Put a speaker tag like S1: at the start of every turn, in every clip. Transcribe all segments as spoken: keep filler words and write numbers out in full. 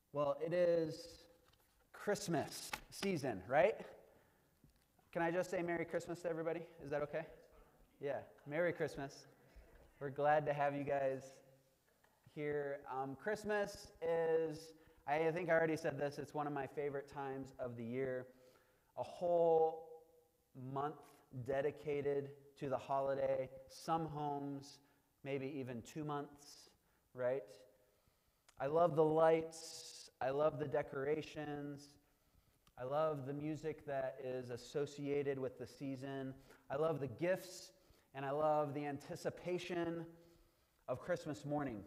S1: Well, it is Christmas season, right? Can I just say Merry Christmas to everybody? Is that okay? Yeah, Merry Christmas. We're glad to have you guys here. Um, Christmas is, I think I already said this, it's one of my favorite times of the year. A whole month dedicated to the holiday. Some homes, maybe even two months, right? I love the lights. I love the decorations. I love the music that is associated with the season. I love the gifts, and I love the anticipation of Christmas morning.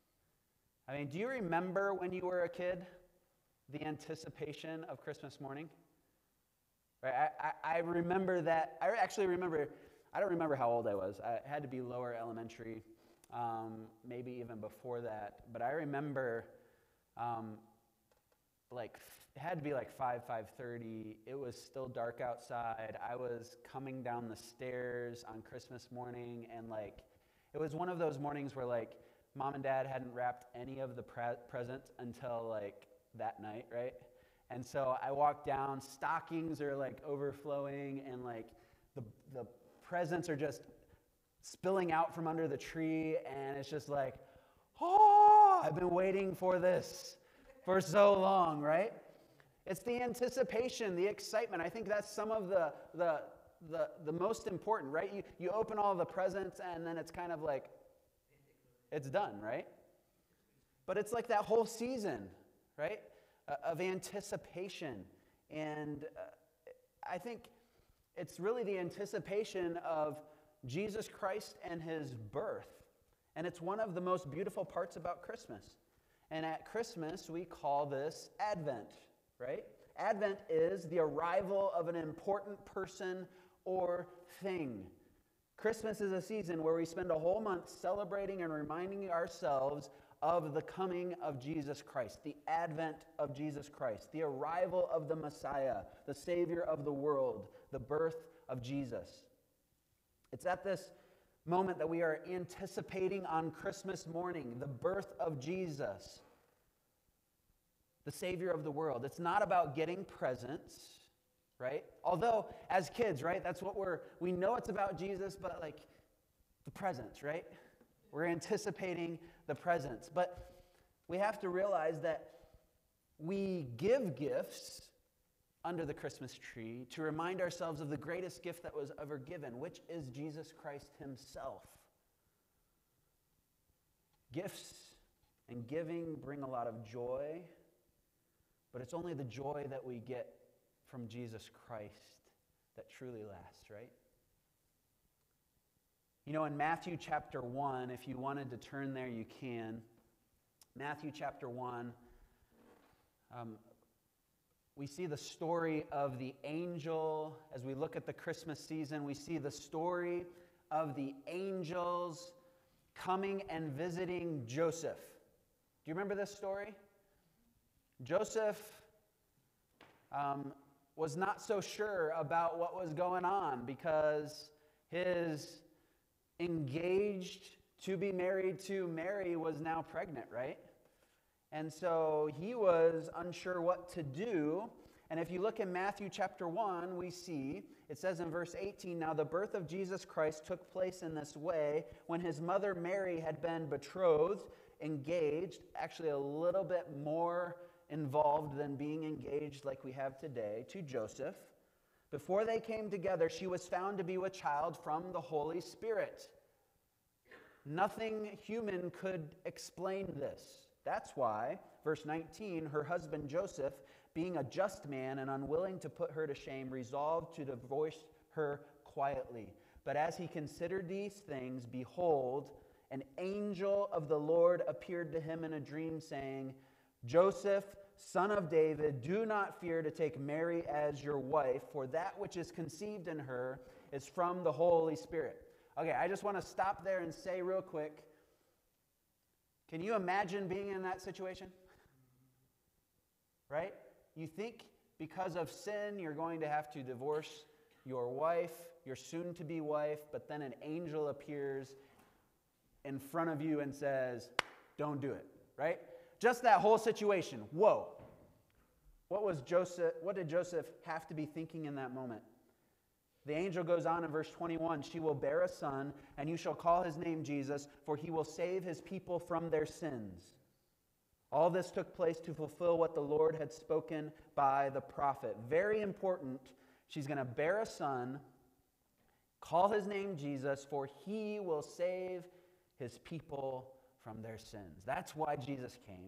S1: I mean, do you remember when you were a kid, the anticipation of Christmas morning? Right? I, I, I remember that. I actually remember, I don't remember how old I was. I had to be lower elementary, um, maybe even before that. But I remember, um, like, it had to be like five, five thirty. It was still dark outside. I was coming down the stairs on Christmas morning, and like, it was one of those mornings where like, mom and dad hadn't wrapped any of the pre- presents until like that night, right? And so I walked down, stockings are like overflowing, and like the the presents are just spilling out from under the tree, and it's just like, oh, I've been waiting for this for so long, right? It's the anticipation, the excitement. I think that's some of the the the, the most important, right? You you open all the presents, and then it's kind of like, it's done, right? But it's like that whole season, right, uh, of anticipation. And uh, I think it's really the anticipation of Jesus Christ and his birth. And it's one of the most beautiful parts about Christmas. And at Christmas, we call this Advent, right? Advent is the arrival of an important person or thing. Christmas is a season where we spend a whole month celebrating and reminding ourselves of the coming of Jesus Christ, the advent of Jesus Christ, the arrival of the Messiah, the Savior of the world, the birth of Jesus. It's at this moment that we are anticipating on Christmas morning, the birth of Jesus, the Savior of the world. It's not about getting presents, right? Although, as kids, right, that's what we're, we know it's about Jesus, but like the presents, right? We're anticipating the presents. But we have to realize that we give gifts under the Christmas tree to remind ourselves of the greatest gift that was ever given, which is Jesus Christ himself. Gifts and giving bring a lot of joy, but it's only the joy that we get from Jesus Christ that truly lasts, right? You know, in Matthew chapter one, if you wanted to turn there, you can. Matthew chapter one, um, we see the story of the angel. As we look at the Christmas season, we see the story of the angels coming and visiting Joseph. Do you remember this story? Joseph um, was not so sure about what was going on because his engaged to be married to Mary was now pregnant, right? And so he was unsure what to do. And if you look in Matthew chapter one, we see, it says in verse eighteen, "Now the birth of Jesus Christ took place in this way when his mother Mary had been betrothed," engaged, actually a little bit more involved than being engaged like we have today, "to Joseph. Before they came together, she was found to be with child from the Holy Spirit." Nothing human could explain this. That's why, verse nineteen, "Her husband Joseph, being a just man and unwilling to put her to shame, resolved to divorce her quietly. But as he considered these things, behold, an angel of the Lord appeared to him in a dream, saying, 'Joseph, son of David, do not fear to take Mary as your wife, for that which is conceived in her is from the Holy Spirit.'" Okay, I just want to stop there and say real quick, can you imagine being in that situation? Right? You think because of sin you're going to have to divorce your wife, your soon-to-be wife, but then an angel appears in front of you and says, don't do it, right? just that whole situation. Whoa. What was Joseph, what did Joseph have to be thinking in that moment? The angel goes on in verse twenty-one, she will bear a son, and you shall call his name Jesus, for he will save his people from their sins. All this took place to fulfill what the Lord had spoken by the prophet. Very important. She's going to bear a son, call his name Jesus, for he will save his people from their sins. That's why Jesus came.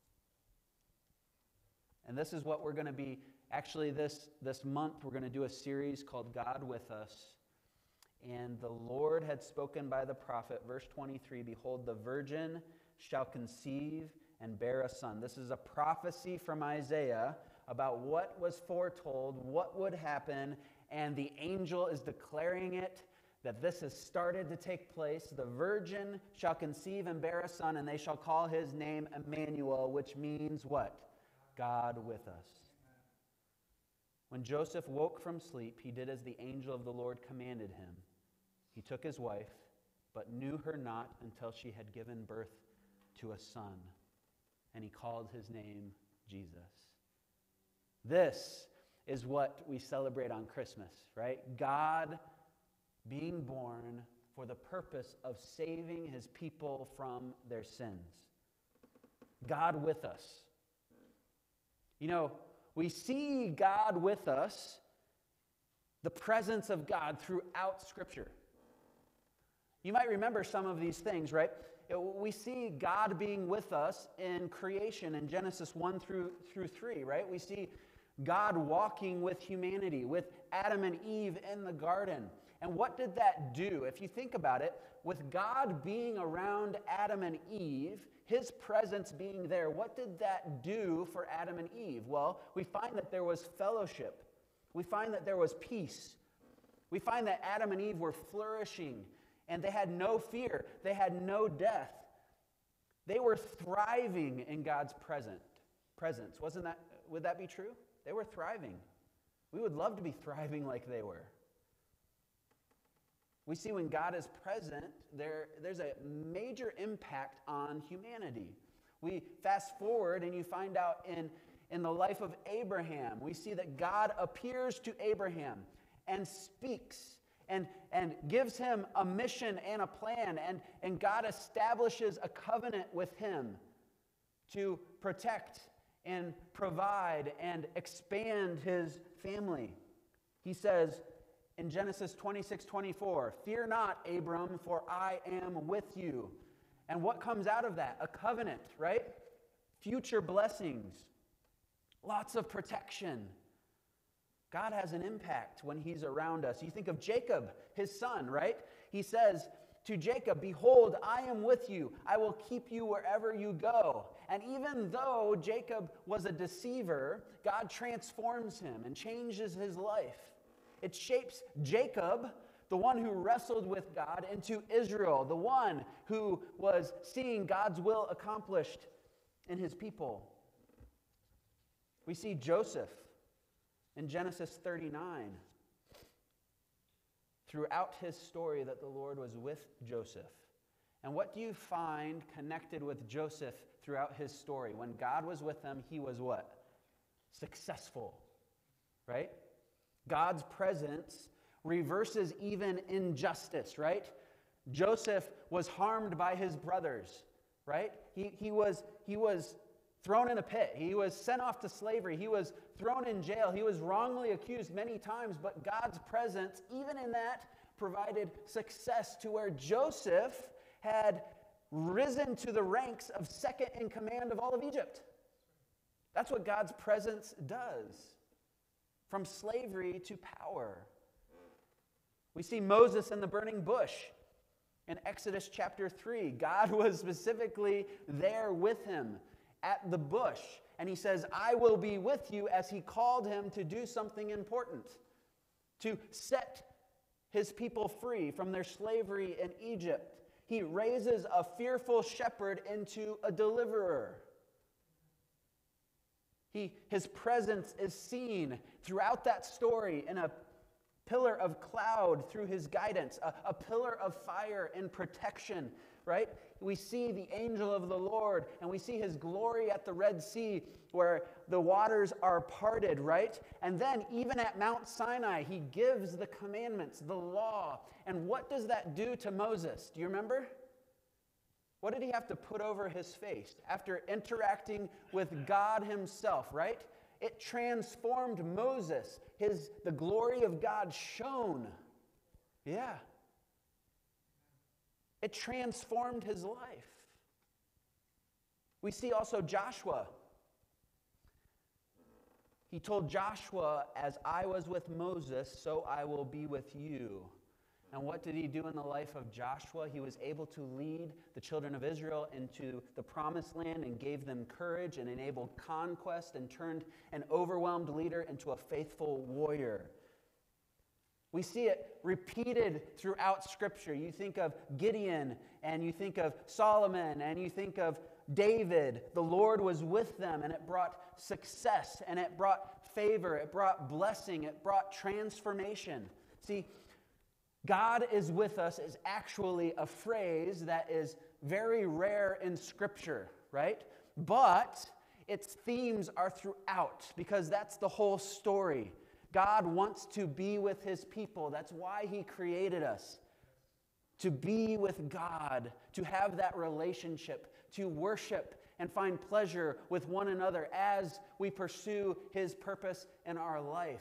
S1: And this is what we're going to be, actually this, this month, we're going to do a series called God with Us. And the Lord had spoken by the prophet, verse twenty-three, behold, the virgin shall conceive and bear a son. This is a prophecy from Isaiah about what was foretold, what would happen, and the angel is declaring it, that this has started to take place. The virgin shall conceive and bear a son, and they shall call his name Emmanuel, which means what? God with us. When Joseph woke from sleep, he did as the angel of the Lord commanded him. He took his wife, but knew her not until she had given birth to a son, and he called his name Jesus. This is what we celebrate on Christmas, right? God being born for the purpose of saving his people from their sins. God with us. You know, we see God with us, the presence of God throughout Scripture. You might remember some of these things, right? We see God being with us in creation in Genesis one through, through three, right? We see God walking with humanity, with Adam and Eve in the garden. And what did that do? If you think about it, with God being around Adam and Eve, his presence being there, what did that do for Adam and Eve? Well, we find that there was fellowship. We find that there was peace. We find that Adam and Eve were flourishing, and they had no fear. They had no death. They were thriving in God's present presence. Wasn't that, would that be true? They were thriving. We would love to be thriving like they were. We see when God is present, there, there's a major impact on humanity. We fast forward and you find out in, in the life of Abraham, we see that God appears to Abraham and speaks and, and gives him a mission and a plan, and, and God establishes a covenant with him to protect and provide and expand his family. He says, in Genesis twenty-six twenty-four, fear not, Abram, for I am with you. And what comes out of that? A covenant, right? Future blessings. Lots of protection. God has an impact when he's around us. You think of Jacob, his son, right? He says to Jacob, behold, I am with you. I will keep you wherever you go. And even though Jacob was a deceiver, God transforms him and changes his life. It shapes Jacob, the one who wrestled with God, into Israel, the one who was seeing God's will accomplished in his people. We see Joseph in Genesis thirty-nine. Throughout his story that the Lord was with Joseph. And what do you find connected with Joseph throughout his story? When God was with him, he was what? Successful, right? God's presence reverses even injustice, right? Joseph was harmed by his brothers, right? He, he, was, he was thrown in a pit. He was sent off to slavery. He was thrown in jail. He was wrongly accused many times, but God's presence, even in that, provided success to where Joseph had risen to the ranks of second in command of all of Egypt. That's what God's presence does. From slavery to power. We see Moses in the burning bush in Exodus chapter three. God was specifically there with him at the bush. And he says, I will be with you, as he called him to do something important. To set his people free from their slavery in Egypt. He raises a fearful shepherd into a deliverer. He, his presence is seen throughout that story in a pillar of cloud through his guidance, a, a pillar of fire and protection, right? we see the angel of the Lord, and we see his glory at the Red Sea where the waters are parted, right? And then even at Mount Sinai, he gives the commandments, the law. And what does that do to Moses? Do you remember? What did he have to put over his face after interacting with God himself, right? It transformed Moses. His, the glory of God shone. Yeah. It transformed his life. We see also Joshua. He told Joshua, as I was with Moses, so I will be with you. And what did he do in the life of Joshua? He was able to lead the children of Israel into the promised land and gave them courage and enabled conquest and turned an overwhelmed leader into a faithful warrior. We see it repeated throughout Scripture. You think of Gideon, and you think of Solomon, and you think of David. The Lord was with them, and it brought success, and it brought favor, it brought blessing, it brought transformation. See, God is with us is actually a phrase that is very rare in Scripture, right? But its themes are throughout, because that's the whole story. God wants to be with his people. That's why he created us. To be with God, to have that relationship, to worship and find pleasure with one another as we pursue his purpose in our life.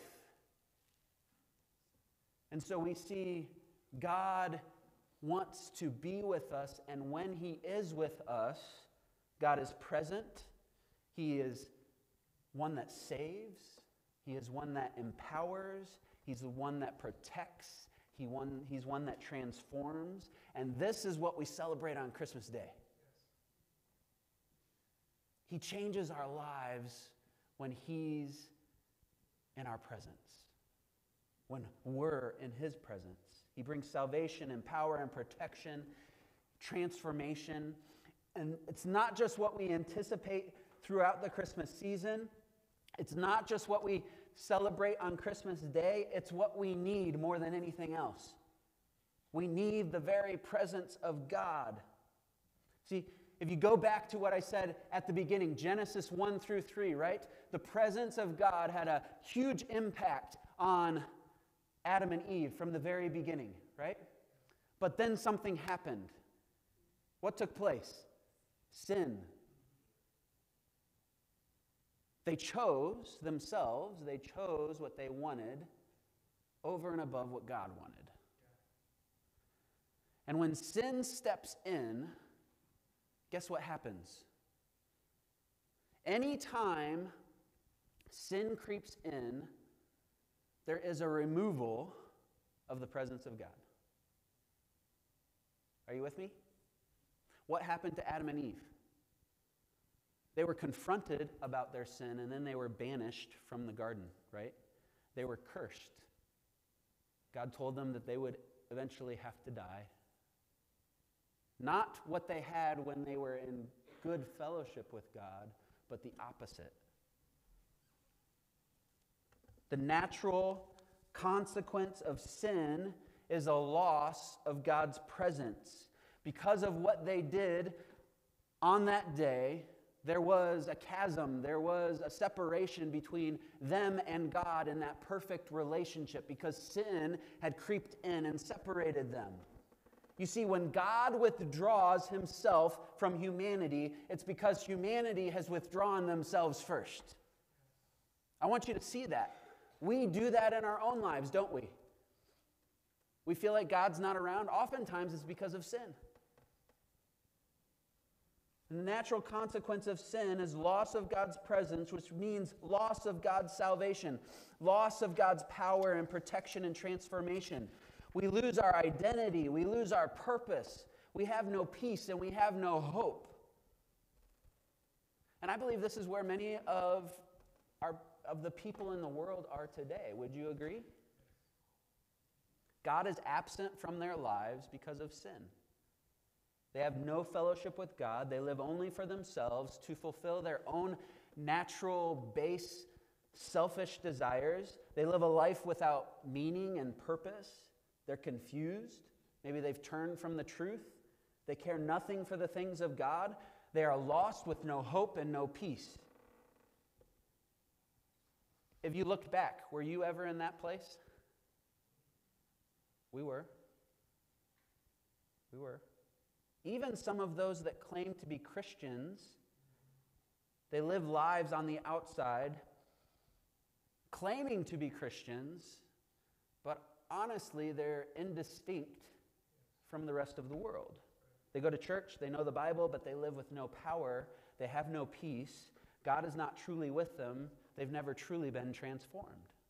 S1: And so we see God wants to be with us, and when he is with us, God is present. He is one that saves. He is one that empowers. He's the one that protects. He one, he's one that transforms. And this is what we celebrate on Christmas Day. He changes our lives when he's in our presence, when we're in his presence. He brings salvation and power and protection, transformation. And it's not just what we anticipate throughout the Christmas season. It's not just what we celebrate on Christmas Day. It's what we need more than anything else. We need the very presence of God. See, if you go back to what I said at the beginning, Genesis one through three, right? The presence of God had a huge impact on Adam and Eve from the very beginning, right? But then something happened. What took place? Sin. They chose themselves, they chose what they wanted over and above what God wanted. And when sin steps in, guess what happens? Anytime sin creeps in, there is a removal of the presence of God. Are you with me? What happened to Adam and Eve? They were confronted about their sin, and then they were banished from the garden, right? They were cursed. God told them that they would eventually have to die. Not what they had when they were in good fellowship with God, but the opposite. The natural consequence of sin is a loss of God's presence. Because of what they did on that day, there was a chasm, there was a separation between them and God in that perfect relationship because sin had creeped in and separated them. You see, when God withdraws himself from humanity, it's because humanity has withdrawn themselves first. I want you to see that. We do that in our own lives, don't we? We feel like God's not around. Oftentimes it's because of sin. And the natural consequence of sin is loss of God's presence, which means loss of God's salvation, loss of God's power and protection and transformation. We lose our identity. We lose our purpose. We have no peace and we have no hope. And I believe this is where many of our of the people in the world are today. Would you agree? God is absent from their lives because of sin. They have no fellowship with God. They live only for themselves to fulfill their own natural, base, selfish desires. They live a life without meaning and purpose. They're confused. Maybe they've turned from the truth. They care nothing for the things of God. They are lost with no hope and no peace. If you looked back, were you ever in that place? We were. We were. Even some of those that claim to be Christians, they live lives on the outside, claiming to be Christians, but honestly, they're indistinct from the rest of the world. They go to church, they know the Bible, but they live with no power. They have no peace. God is not truly with them. They've never truly been transformed.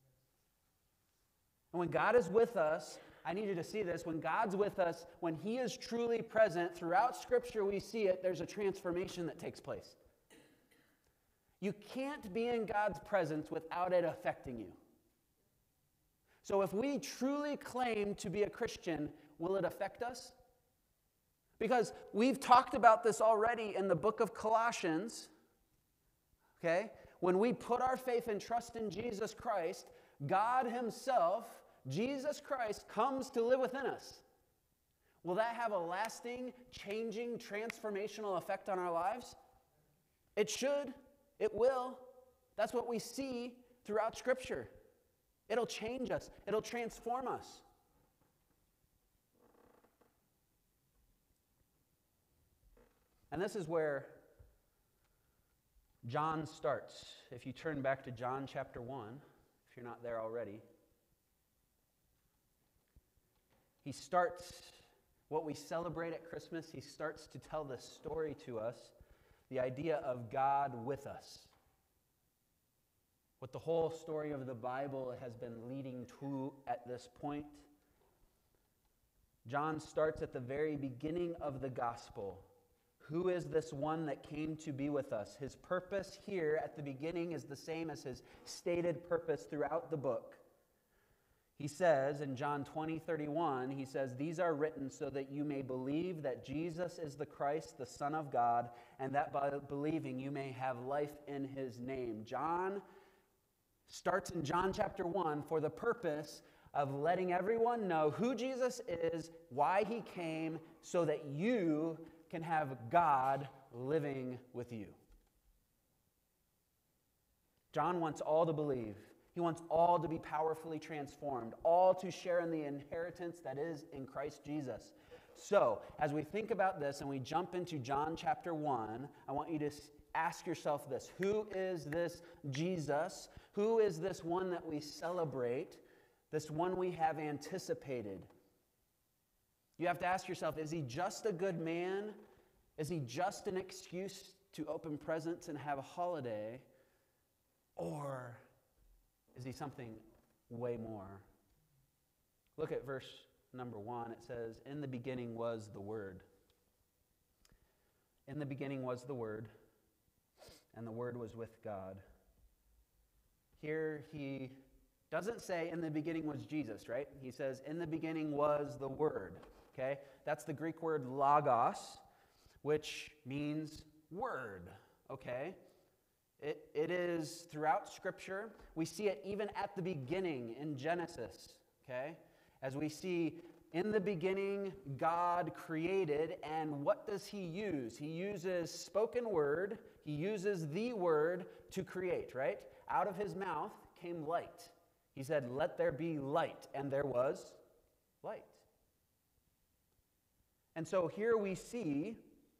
S1: And when God is with us, I need you to see this. When God's with us, when He is truly present, throughout Scripture we see it, there's a transformation that takes place. You can't be in God's presence without it affecting you. So if we truly claim to be a Christian, will it affect us? Because we've talked about this already in the book of Colossians. Okay? When we put our faith and trust in Jesus Christ, God Himself, Jesus Christ, comes to live within us. Will that have a lasting, changing, transformational effect on our lives? It should. It will. That's what we see throughout Scripture. It'll change us. It'll transform us. And this is where John starts. If you turn back to John chapter one, if you're not there already, he starts what we celebrate at Christmas. He starts to tell this story to us, the idea of God with us. What the whole story of the Bible has been leading to at this point. John starts at the very beginning of the gospel. Who is this one that came to be with us? His purpose here at the beginning is the same as his stated purpose throughout the book. He says in John twenty, thirty-one, he says, "These are written so that you may believe that Jesus is the Christ, the Son of God, and that by believing you may have life in His name." John starts in John chapter one for the purpose of letting everyone know who Jesus is, why He came, so that you can have God living with you. John wants all to believe. He wants all to be powerfully transformed, all to share in the inheritance that is in Christ Jesus. So, as we think about this and we jump into John chapter one, I want you to ask yourself this. Who is this Jesus? Who is this one that we celebrate? This one we have anticipated? You have to ask yourself, is He just a good man? Is He just an excuse to open presents and have a holiday? Or is He something way more? Look at verse number one. It says, "In the beginning was the Word. In the beginning was the Word, and the Word was with God." Here he doesn't say, "In the beginning was Jesus," right? He says, "In the beginning was the Word." Okay? That's the Greek word logos, which means word. Okay? It, it is throughout Scripture. We see it even at the beginning in Genesis. Okay? As we see, in the beginning, God created, and what does He use? He uses spoken word. He uses the word to create, right? Out of His mouth came light. He said, "Let there be light," and there was light. And so here we see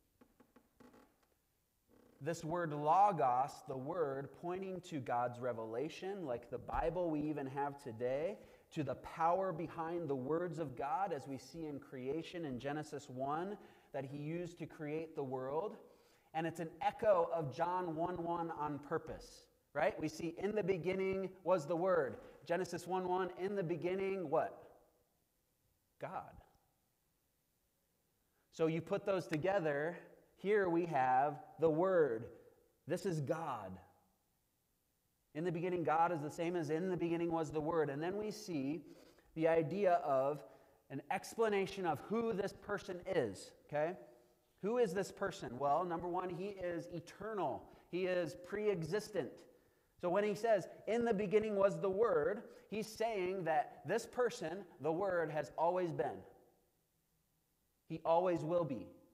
S1: this word logos, the word, pointing to God's revelation, like the Bible we even have today, to the power behind the words of God, as we see in creation in Genesis one, that He used to create the world. And it's an echo of John one one on purpose, right? We see, in the beginning was the Word. Genesis one one, in the beginning, what? God. So you put those together, here we have the Word. This is God. In the beginning, God is the same as in the beginning was the Word. And then we see the idea of an explanation of who this person is, okay? Who is this person? Well, number one, He is eternal. He is pre-existent. So when He says, "In the beginning was the Word," He's saying that this person, the Word, has always been. He always will be.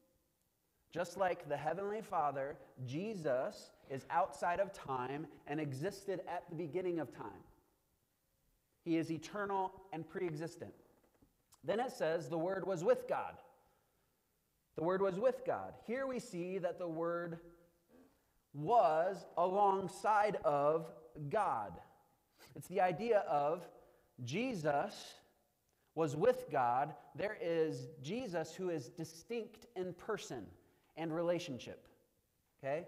S1: Just like the Heavenly Father, Jesus is outside of time and existed at the beginning of time. He is eternal and pre-existent. Then it says the Word was with God. The Word was with God. Here we see that the Word was alongside of God. It's the idea of Jesus was with God. There is Jesus who is distinct in person and relationship. Okay?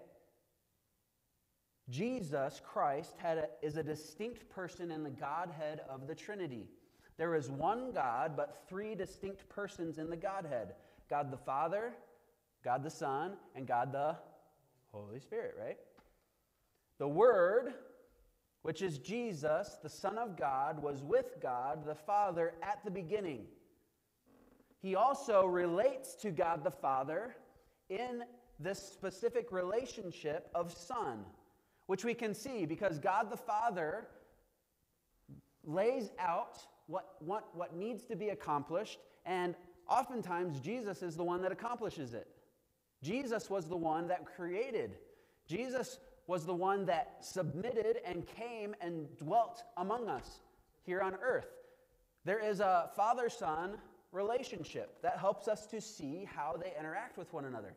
S1: Jesus Christ had a, is a distinct person in the Godhead of the Trinity. There is one God, but three distinct persons in the Godhead. God the Father, God the Son, and God the Holy Spirit, right? The Word, which is Jesus, the Son of God, was with God the Father at the beginning. He also relates to God the Father in this specific relationship of Son, which we can see because God the Father lays out what, what, what needs to be accomplished, and oftentimes Jesus is the one that accomplishes it. Jesus was the one that created. Jesus was the one that submitted and came and dwelt among us here on earth. There is a father-son relationship that helps us to see how they interact with one another.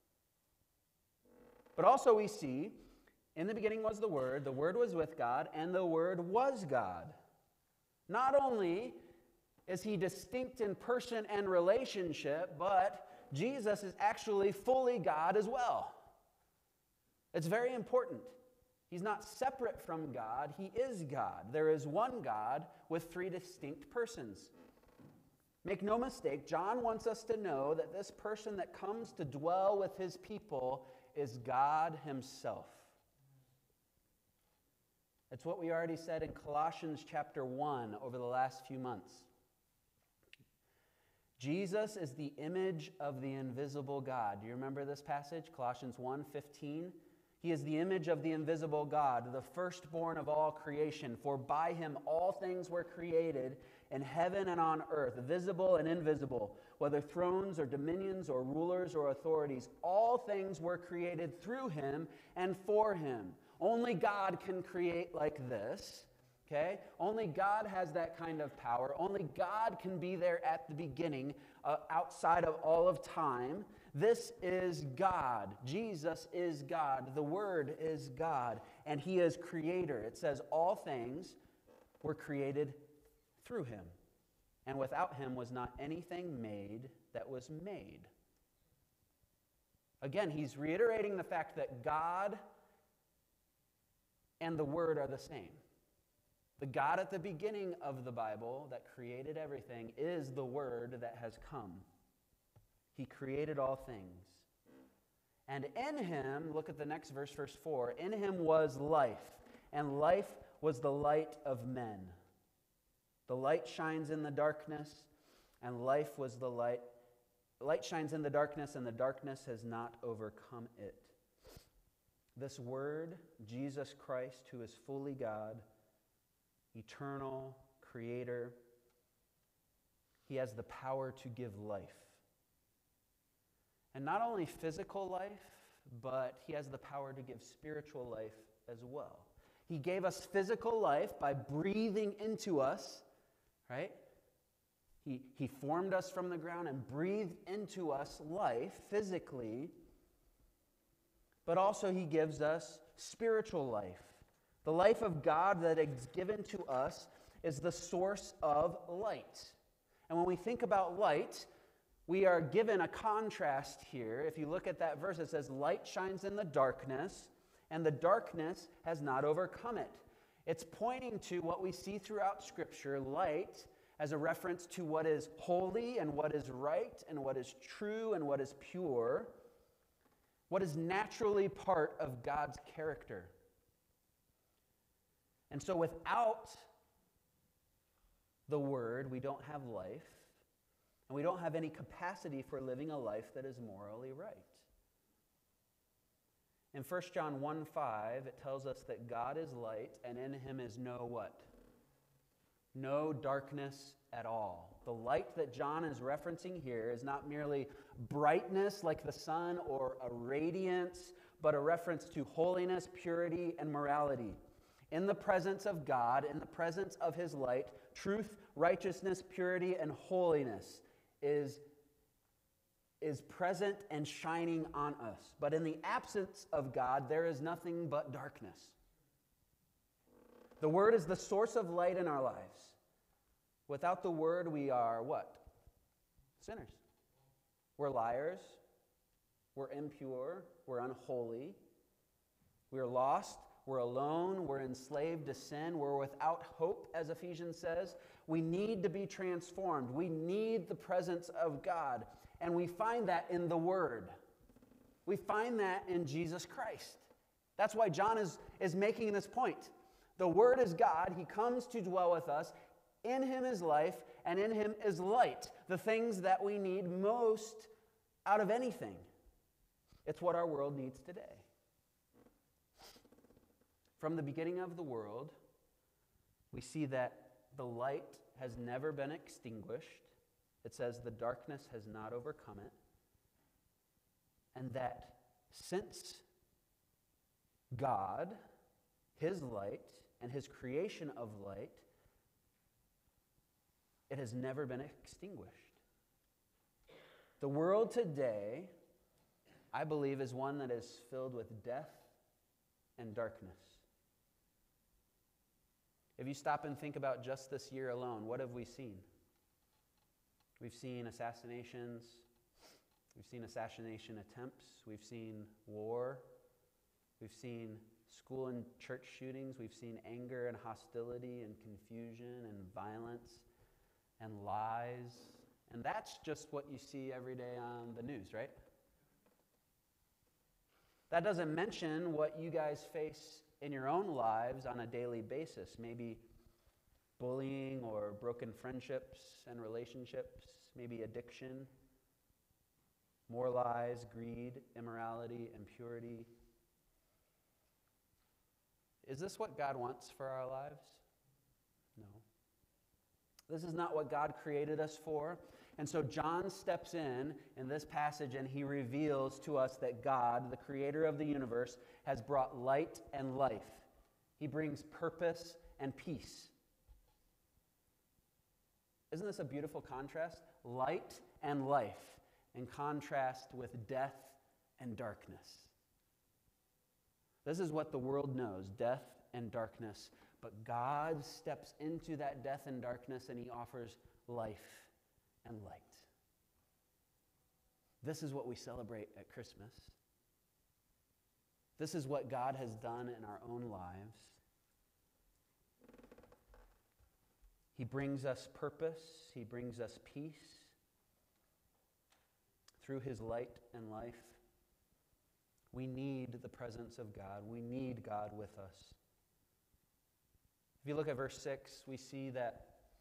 S1: But also we see, in the beginning was the Word, the Word was with God, and the Word was God. Not only is he distinct in person and relationship, but Jesus is actually fully God as well. It's very important. He's not separate from God. He is God. There is one God with three distinct persons. Make no mistake, John wants us to know that this person that comes to dwell with his people is God himself. It's what we already said in Colossians chapter one over the last few months. Jesus is the image of the invisible God. Do you remember this passage? Colossians one fifteen. He is the image of the invisible God, the firstborn of all creation. For by him all things were created in heaven and on earth, visible and invisible, whether thrones or dominions or rulers or authorities. All things were created through him and for him. Only God can create like this. Okay? Only God has that kind of power. Only God can be there at the beginning, uh, outside of all of time. This is God. Jesus is God. The Word is God. And he is creator. It says all things were created through him. And without him was not anything made that was made. Again, he's reiterating the fact that God and the Word are the same. The God at the beginning of the Bible that created everything is the Word that has come. He created all things. And in him, look at the next verse, verse four, in him was life, and life was the light of men. The light shines in the darkness, and life was the light. Light shines in the darkness, and the darkness has not overcome it. This Word, Jesus Christ, who is fully God, eternal, creator, he has the power to give life. And not only physical life, but he has the power to give spiritual life as well. He gave us physical life by breathing into us, right? He, he formed us from the ground and breathed into us life physically, but also he gives us spiritual life. The life of God that is given to us is the source of light. And when we think about light, we are given a contrast here. If you look at that verse, it says, light shines in the darkness, and the darkness has not overcome it. It's pointing to what we see throughout Scripture, light as a reference to what is holy and what is right and what is true and what is pure, what is naturally part of God's character. And so without the Word, we don't have life, and we don't have any capacity for living a life that is morally right. In First John one five, it tells us that God is light, and in him is no what? no darkness at all. The light that John is referencing here is not merely brightness like the sun or a radiance, but a reference to holiness, purity, and morality. In the presence of God, in the presence of his light, truth, righteousness, purity, and holiness is, is present and shining on us. But in the absence of God, there is nothing but darkness. The Word is the source of light in our lives. Without the Word, we are what? Sinners. We're liars. We're impure. We're unholy. We're lost. We're alone. We're enslaved to sin. We're without hope, as Ephesians says. We need to be transformed. We need the presence of God. And we find that in the Word. We find that in Jesus Christ. That's why John is, is making this point. The Word is God. He comes to dwell with us. In him is life, and in him is light, the things that we need most out of anything. It's what our world needs today. From the beginning of the world, we see that the light has never been extinguished. It says the darkness has not overcome it. And that since God, his light, and his creation of light, it has never been extinguished. The world today, I believe, is one that is filled with death and darkness. If you stop and think about just this year alone, what have we seen? We've seen assassinations. We've seen assassination attempts. We've seen war. We've seen school and church shootings. We've seen anger and hostility and confusion and violence and lies. And that's just what you see every day on the news, right? That doesn't mention what you guys face in your own lives on a daily basis. Maybe bullying or broken friendships and relationships, maybe addiction, more lies, greed, immorality, impurity. Is this what God wants for our lives? No. This is not what God created us for. And so John steps in in this passage and he reveals to us that God, the creator of the universe, has brought light and life. He brings purpose and peace. Isn't this a beautiful contrast? Light and life in contrast with death and darkness. This is what the world knows, death and darkness. But God steps into that death and darkness and he offers life and light. This is what we celebrate at Christmas. This is what God has done in our own lives. He brings us purpose. He brings us peace through his light and life. We need the presence of God. We need God with us. If you look at verse six, we see that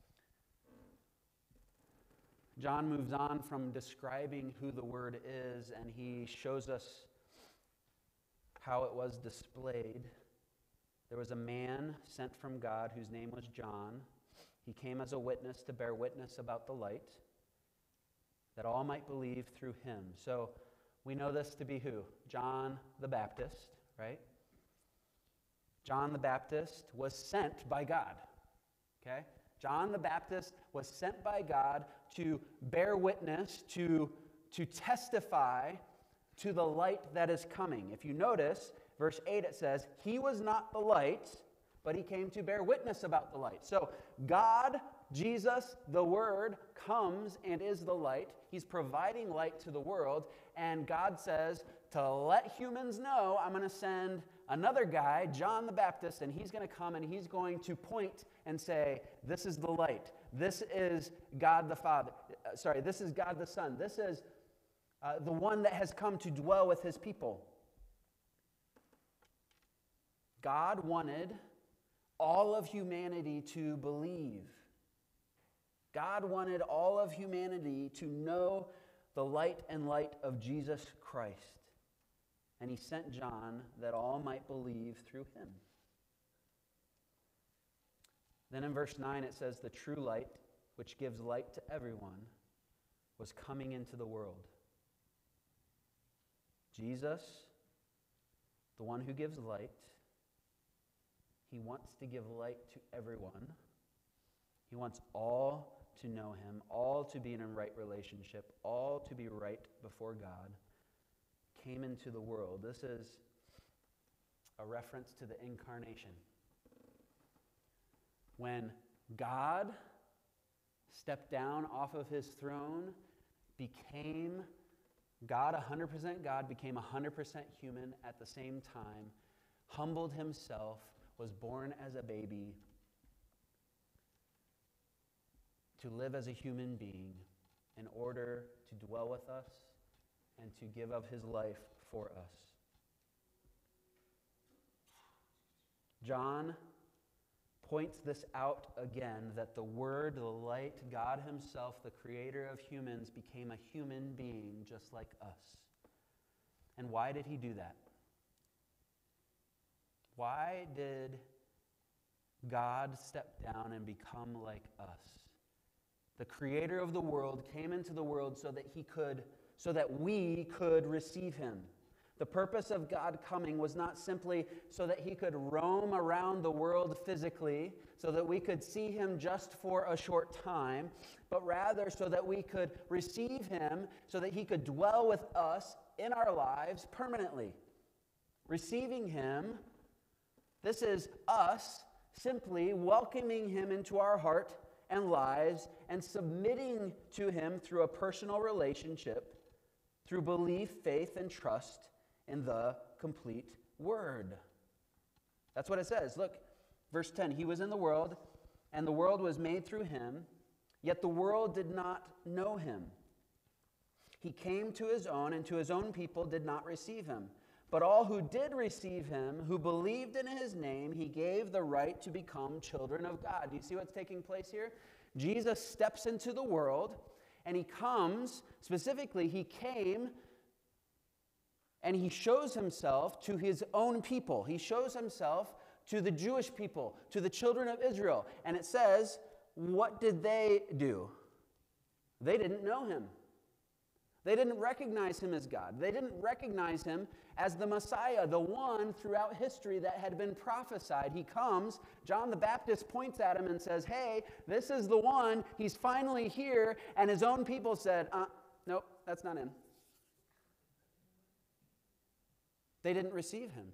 S1: John moves on from describing who the Word is, and he shows us how it was displayed. There was a man sent from God whose name was John. He came as a witness to bear witness about the light, that all might believe through him. So we know this to be who? John the Baptist, right? John the Baptist was sent by God, okay? John the Baptist was sent by God to bear witness, to, to testify to the light that is coming. If you notice, verse eight, it says, he was not the light, but he came to bear witness about the light. So God, Jesus, the Word, comes and is the light. He's providing light to the world, and God says, to let humans know, I'm going to send another guy, John the Baptist, and he's going to come and he's going to point and say, this is the light. This is God the Father. Uh, sorry, this is God the Son. This is uh, the one that has come to dwell with his people. God wanted all of humanity to believe. God wanted all of humanity to know the light and light of Jesus Christ. And he sent John that all might believe through him. Then in verse nine it says, the true light, which gives light to everyone, was coming into the world. Jesus, the one who gives light, he wants to give light to everyone. He wants all to know him, all to be in a right relationship, all to be right before God, came into the world. This is a reference to the incarnation. When God stepped down off of his throne, became God, one hundred percent God, became one hundred percent human at the same time, humbled himself, was born as a baby to live as a human being in order to dwell with us and to give of his life for us. John points this out again, that the Word, the light, God himself, the creator of humans, became a human being just like us. And why did he do that? Why did God step down and become like us? The creator of the world came into the world so that he could, so that we could receive him. The purpose of God coming was not simply so that he could roam around the world physically, so that we could see him just for a short time, but rather so that we could receive him, so that he could dwell with us in our lives permanently. Receiving him, this is us simply welcoming him into our heart and lives and submitting to him through a personal relationship, through belief, faith, and trust in the complete Word. That's what it says. Look, verse ten, he was in the world, and the world was made through him, yet the world did not know him. He came to his own, and to his own people did not receive him. But all who did receive him, who believed in his name, he gave the right to become children of God. Do you see what's taking place here? Jesus steps into the world, and he comes, specifically, he came and he shows himself to his own people. He shows himself to the Jewish people, to the children of Israel. And it says, what did they do? They didn't know him. They didn't recognize him as God. They didn't recognize him as the Messiah, the one throughout history that had been prophesied. He comes, John the Baptist points at him and says, hey, this is the one. He's finally here. And his own people said, uh, nope, that's not him. They didn't receive him.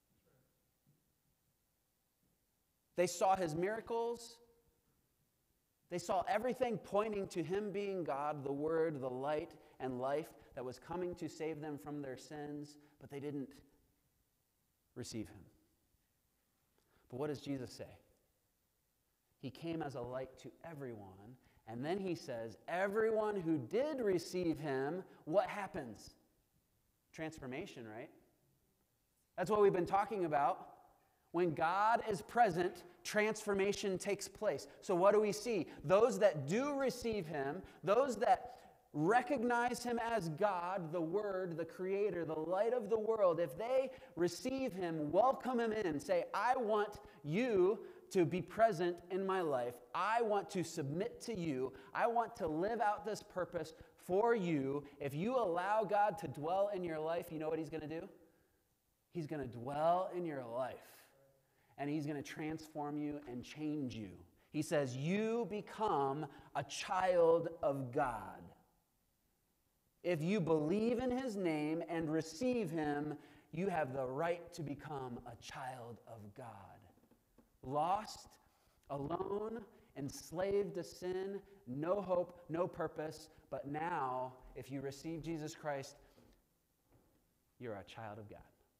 S1: They saw his miracles. They saw everything pointing to him being God, the Word, the light, and life that was coming to save them from their sins, but they didn't receive him. But what does Jesus say? He came as a light to everyone, and then he says, everyone who did receive him, what happens? Transformation, right? That's what we've been talking about. When God is present, transformation takes place. So what do we see? Those that do receive him, those that recognize him as God, the Word, the Creator, the light of the world, if they receive him, welcome him in, say, I want you to be present in my life. I want to submit to you. I want to live out this purpose for you. If you allow God to dwell in your life, you know what he's going to do? He's going to dwell in your life. And he's going to transform you and change you. He says, you become a child of God. If you believe in his name and receive him, you have the right to become a child of God. Lost, alone, enslaved to sin, no hope, no purpose. But now, if you receive Jesus Christ, you're a child of God.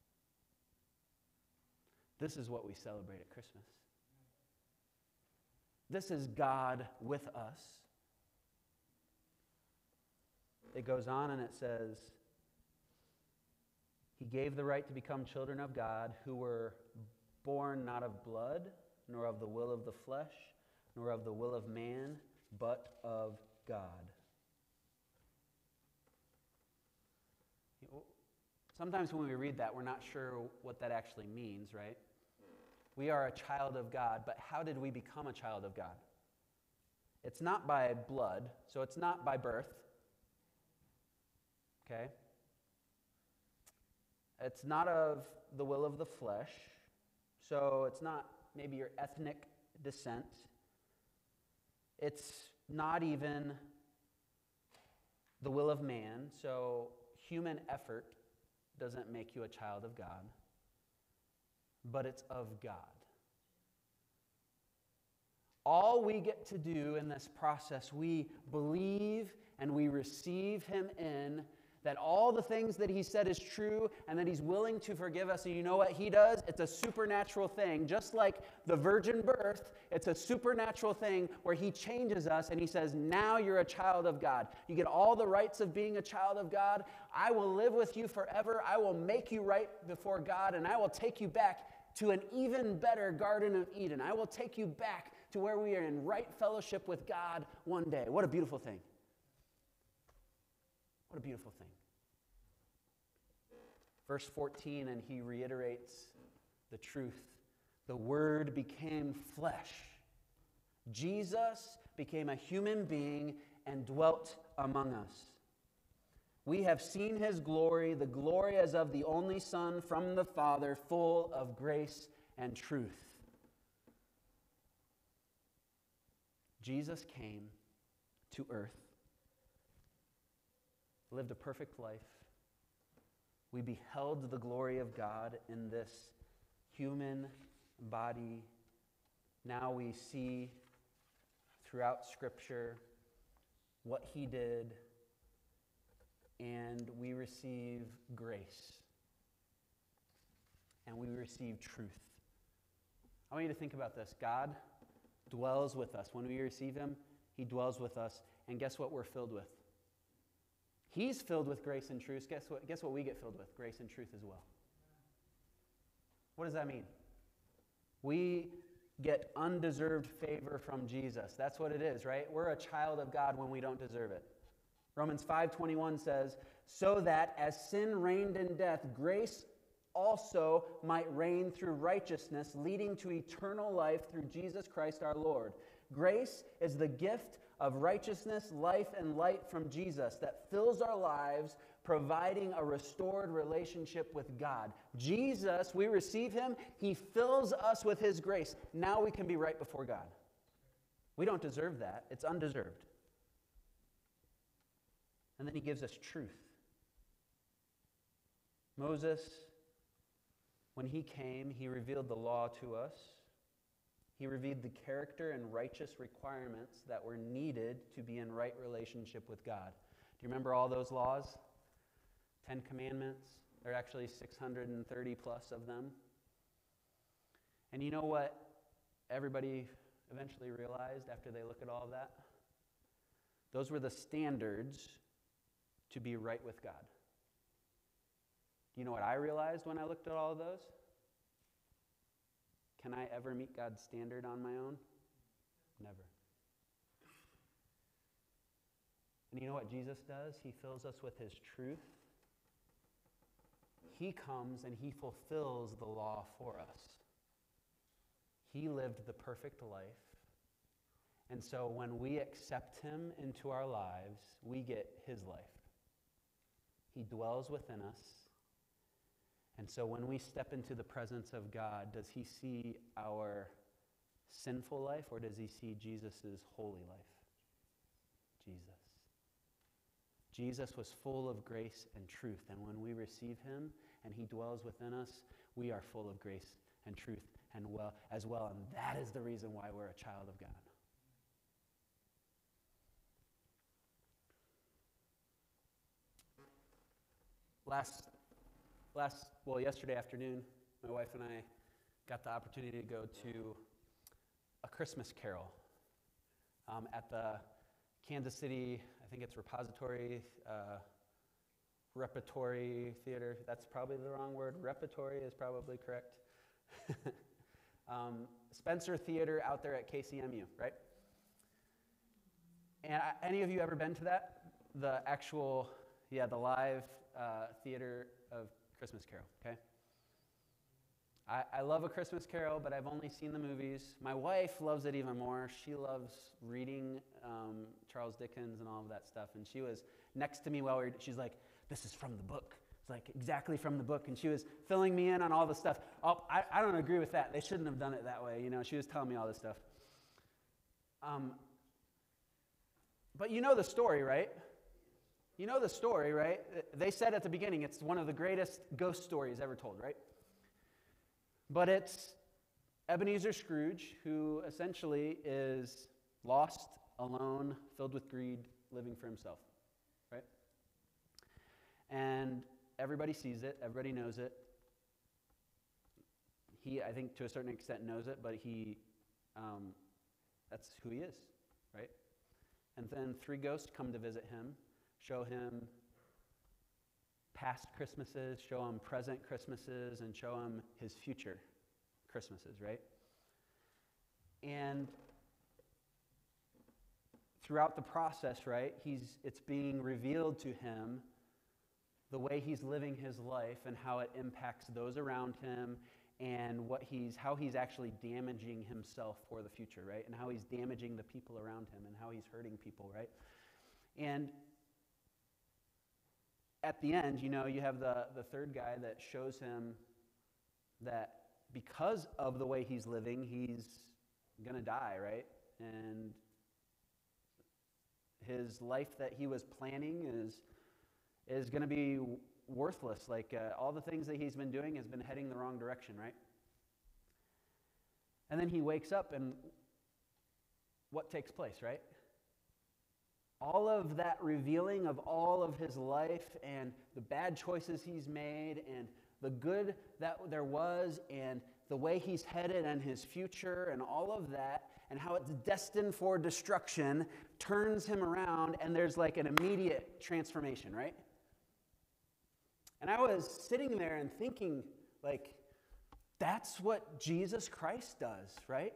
S1: This is what we celebrate at Christmas. This is God with us. It goes on and it says, he gave the right to become children of God who were born not of blood, nor of the will of the flesh, nor of the will of man, but of God. Sometimes when we read that, we're not sure what that actually means, right? We are a child of God, but how did we become a child of God? It's not by blood, so it's not by birth. Okay? It's not of the will of the flesh, so it's not maybe your ethnic descent. It's not even the will of man, so human effort doesn't make you a child of God, but it's of God. All we get to do in this process, we believe and we receive him in, that all the things that he said is true and that he's willing to forgive us. And you know what he does? It's a supernatural thing. Just like the virgin birth, it's a supernatural thing where he changes us and he says, now you're a child of God. You get all the rights of being a child of God. I will live with you forever. I will make you right before God, and I will take you back to an even better Garden of Eden. I will take you back to where we are in right fellowship with God one day. What a beautiful thing. What a beautiful thing. Verse fourteen, and he reiterates the truth. The Word became flesh. Jesus became a human being and dwelt among us. We have seen his glory, the glory as of the only Son from the Father, full of grace and truth. Jesus came to earth, lived a perfect life. We beheld the glory of God in this human body. Now we see throughout Scripture what he did, and we receive grace, and we receive truth. I want you to think about this. God dwells with us. When we receive him, he dwells with us, and guess what we're filled with? He's filled with grace and truth. Guess what? Guess what we get filled with? Grace and truth as well. What does that mean? We get undeserved favor from Jesus. That's what it is, right? We're a child of God when we don't deserve it. Romans five twenty-one says, so that as sin reigned in death, grace also might reign through righteousness, leading to eternal life through Jesus Christ our Lord. Grace is the gift of righteousness, life, and light from Jesus that fills our lives, providing a restored relationship with God. Jesus, we receive him, he fills us with his grace. Now we can be right before God. We don't deserve that. It's undeserved. And then he gives us truth. Moses, when he came, he revealed the law to us. He revealed the character and righteous requirements that were needed to be in right relationship with God. Do you remember all those laws? Ten Commandments. There are actually six hundred thirty plus of them. And you know what everybody eventually realized after they look at all of that? Those were the standards to be right with God. Do you know what I realized when I looked at all of those? Can I ever meet God's standard on my own? Never. And you know what Jesus does? He fills us with his truth. He comes and he fulfills the law for us. He lived the perfect life. And so when we accept him into our lives, we get his life. He dwells within us. And so when we step into the presence of God, does he see our sinful life, or does he see Jesus' holy life? Jesus. Jesus was full of grace and truth, and when we receive him and he dwells within us, we are full of grace and truth and well as well, and that is the reason why we're a child of God. Last Last, well, yesterday afternoon, my wife and I got the opportunity to go to a Christmas carol um, at the Kansas City, I think it's Repository, uh, Repertory Theater. That's probably the wrong word. Repertory is probably correct. um, Spencer Theater out there at K C M U, right? And I, any of you ever been to that? The actual, yeah, the live uh, theater of Christmas Carol, okay? I, I love A Christmas Carol, but I've only seen the movies. My wife loves it even more. She loves reading um, Charles Dickens and all of that stuff. And she was next to me while we were, she's like, this is from the book. It's like exactly from the book. And she was filling me in on all the stuff. Oh, I, I don't agree with that. They shouldn't have done it that way. You know, she was telling me all this stuff. Um, but you know the story, right? You know the story, right? They said at the beginning it's one of the greatest ghost stories ever told, right? But it's Ebenezer Scrooge, who essentially is lost, alone, filled with greed, living for himself, right? And everybody sees it, everybody knows it. He, I think, to a certain extent knows it, but he, um, that's who he is, right? And then three ghosts come to visit him, show him past Christmases, show him present Christmases, and show him his future Christmases, right? And throughout the process, right, he's it's being revealed to him the way he's living his life and how it impacts those around him and what he's how he's actually damaging himself for the future, right? And how he's damaging the people around him and how he's hurting people, right? And at the end, you know, you have the, the third guy that shows him that because of the way he's living, he's going to die, right? And his life that he was planning is, is going to be worthless. Like uh, all the things that he's been doing has been heading the wrong direction, right? And then he wakes up and what takes place, right? All of that revealing of all of his life and the bad choices he's made and the good that there was and the way he's headed and his future and all of that and how it's destined for destruction turns him around and there's like an immediate transformation, right? And I was sitting there and thinking, like, that's what Jesus Christ does, right?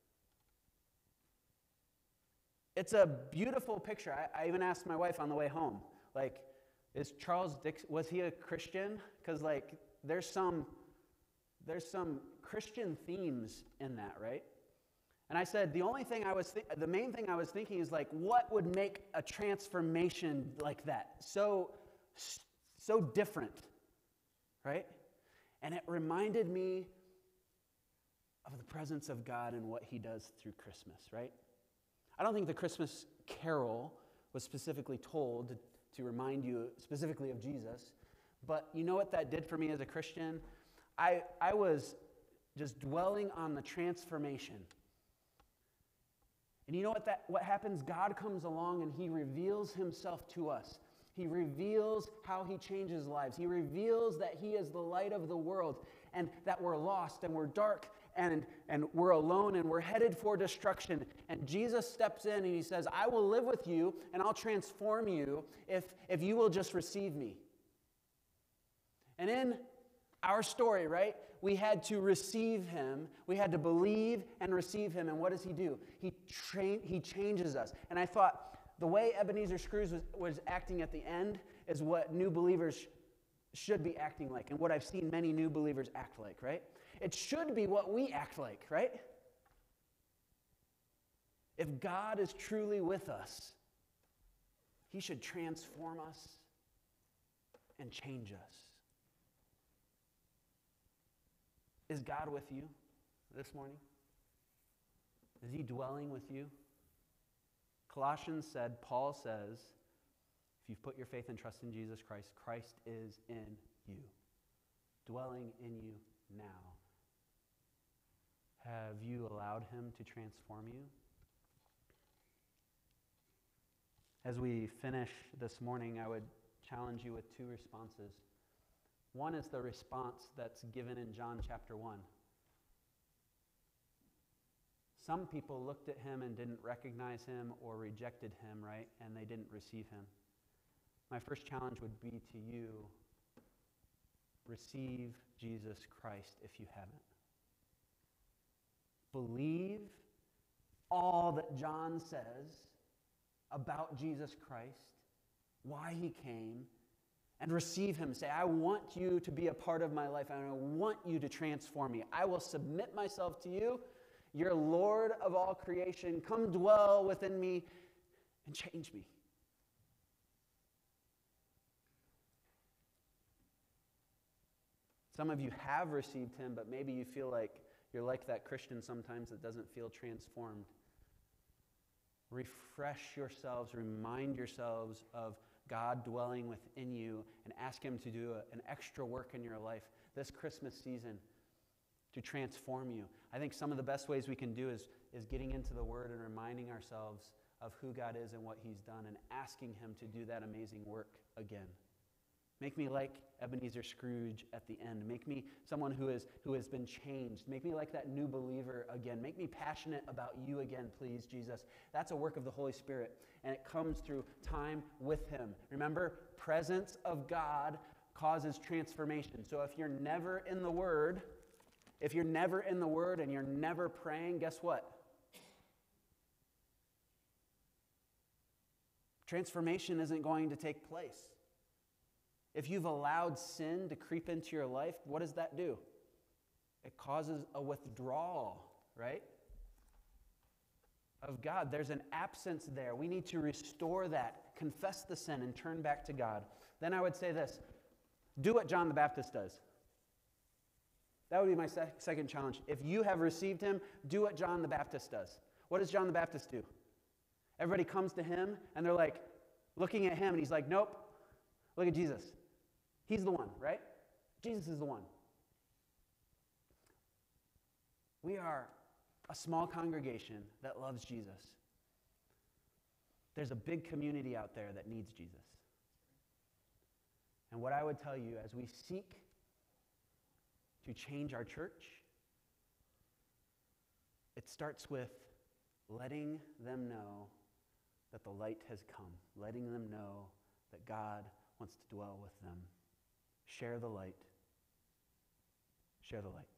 S1: It's a beautiful picture. I, I even asked my wife on the way home, like, is Charles Dickens, was he a Christian? Because, like, there's some, there's some Christian themes in that, right? And I said, the only thing I was, th- the main thing I was thinking is, like, what would make a transformation like that so, so different, right? And it reminded me of the presence of God and what he does through Christmas, right? I don't think the Christmas carol was specifically told to, to remind you specifically of Jesus, but you know what that did for me as a Christian? I, I was just dwelling on the transformation. And you know what that what happens? God comes along and he reveals himself to us. He reveals how he changes lives. He reveals that he is the light of the world and that we're lost and we're dark and, and we're alone and we're headed for destruction. And Jesus steps in and he says, I will live with you and I'll transform you if, if you will just receive me. And in our story, right, we had to receive him. We had to believe and receive him. And what does he do? He, tra- he changes us. And I thought, the way Ebenezer Scrooge was, was acting at the end is what new believers sh- should be acting like and what I've seen many new believers act like, right? It should be what we act like, right? If God is truly with us, he should transform us and change us. Is God with you this morning? Is he dwelling with you? Colossians said, Paul says, if you've put your faith and trust in Jesus Christ, Christ is in you, dwelling in you now. Have you allowed him to transform you? As we finish this morning, I would challenge you with two responses. One is the response that's given in John chapter one. Some people looked at him and didn't recognize him or rejected him, right? And they didn't receive him. My first challenge would be to you, receive Jesus Christ if you haven't. Believe all that John says about Jesus Christ, why he came, and receive him. Say, I want you to be a part of my life, and I want you to transform me. I will submit myself to you. You're Lord of all creation. Come dwell within me and change me. Some of you have received him, but maybe you feel like you're like that Christian sometimes that doesn't feel transformed. Refresh yourselves, remind yourselves of God dwelling within you, and ask him to do a, an extra work in your life this Christmas season to transform you. I think some of the best ways we can do is, is getting into the Word and reminding ourselves of who God is and what he's done, and asking him to do that amazing work again. Make me like Ebenezer Scrooge at the end. Make me someone who is who has been changed. Make me like that new believer again. Make me passionate about you again, please, Jesus. That's a work of the Holy Spirit, and it comes through time with him. Remember, presence of God causes transformation. So if you're never in the Word, if you're never in the Word and you're never praying, guess what? Transformation isn't going to take place. If you've allowed sin to creep into your life, what does that do? It causes a withdrawal, right? Of God. There's an absence there. We need to restore that, confess the sin, and turn back to God. Then I would say this: do what John the Baptist does. That would be my sec- second challenge. If you have received him, do what John the Baptist does. What does John the Baptist do? Everybody comes to him, and they're like, looking at him, and he's like, nope, look at Jesus. He's the one, right? Jesus is the one. We are a small congregation that loves Jesus. There's a big community out there that needs Jesus. And what I would tell you, as we seek to change our church, it starts with letting them know that the light has come, letting them know that God wants to dwell with them. Share the light. Share the light.